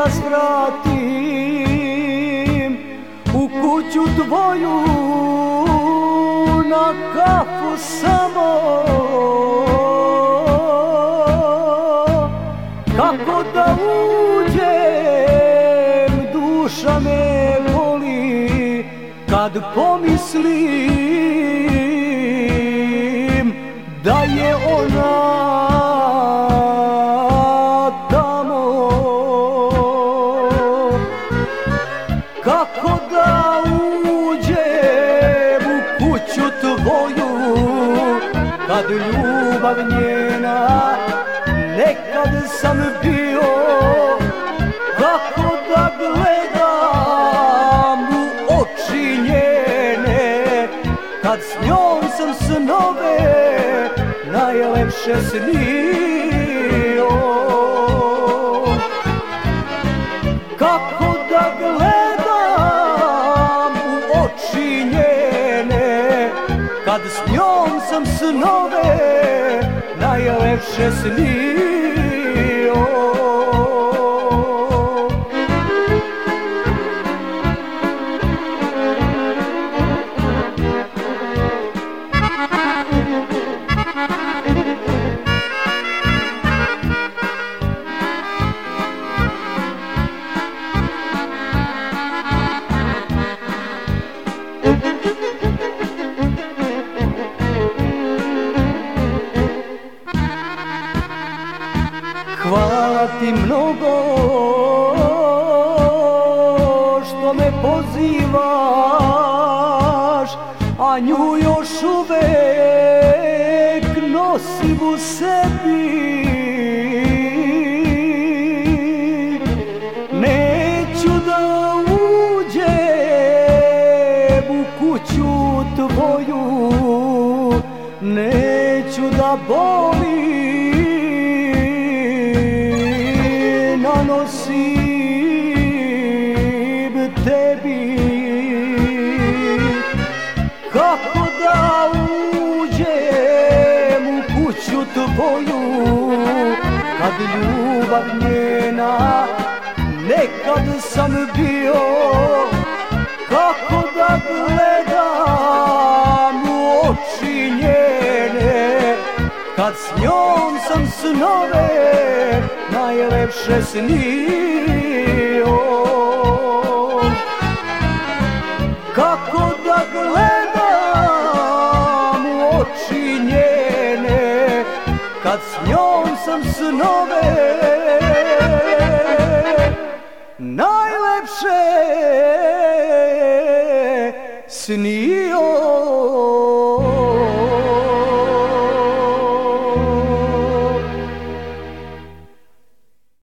vas vratim u kuću tvoju na kafu samo. Kako da uđem, duša me boli kad pomislim da je ona tamo. Kako da uđem u kuću tvoju kad ljubav njena nekad sam bio. Kako da gledam u oči njene kad s njom sam snove najlepše snio. Kako da gledam u oči njene kad s njom sam snove najlepše snio. Hvala ti mnogo što me pozivaš, a nju još uvek nosim u sebi. Neću da uđem u kuću tvoju, neću da bolim nosim tebi. Kako da uđem u kuću tvoju kad ljubav njena nekad sam bio. Kako da gledam u oči njene kad s njom sam snove najlepše snio. Kako da gledam u oči njene kad s njom sam snove najlepše snio.